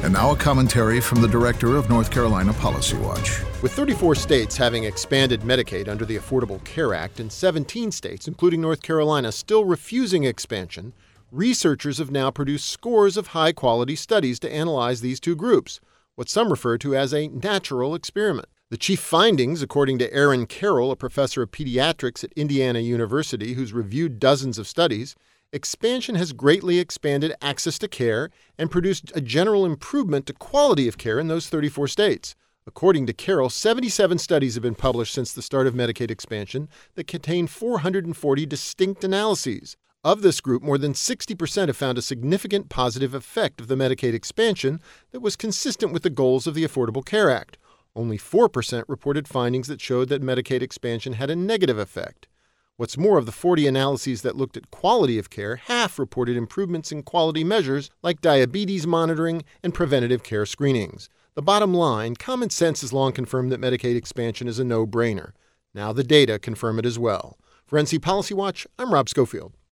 And now a commentary from the director of North Carolina Policy Watch. With 34 states having expanded Medicaid under the Affordable Care Act and 17 states, including North Carolina, still refusing expansion, researchers have now produced scores of high-quality studies to analyze these two groups, what some refer to as a natural experiment. The chief findings, according to Aaron Carroll, a professor of pediatrics at Indiana University who's reviewed dozens of studies, expansion has greatly expanded access to care and produced a general improvement to quality of care in those 34 states. According to Carroll, 77 studies have been published since the start of Medicaid expansion that contain 440 distinct analyses. Of this group, more than 60% have found a significant positive effect of the Medicaid expansion that was consistent with the goals of the Affordable Care Act. Only 4% reported findings that showed that Medicaid expansion had a negative effect. What's more, of the 40 analyses that looked at quality of care, half reported improvements in quality measures like diabetes monitoring and preventative care screenings. The bottom line, common sense has long confirmed that Medicaid expansion is a no-brainer. Now the data confirm it as well. For NC Policy Watch, I'm Rob Schofield.